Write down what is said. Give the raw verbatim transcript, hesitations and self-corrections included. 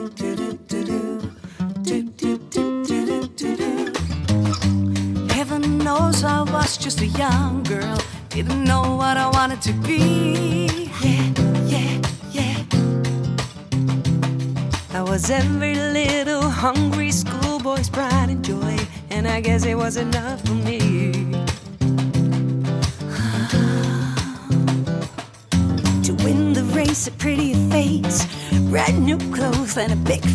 Heaven knows I was just a young girl, didn't know what I wanted to be. Yeah, yeah, yeah. I was every little hungry schoolboy's pride and joy, and I guess it was enough for me. To win the race, a pretty face, bright new clothes, and a big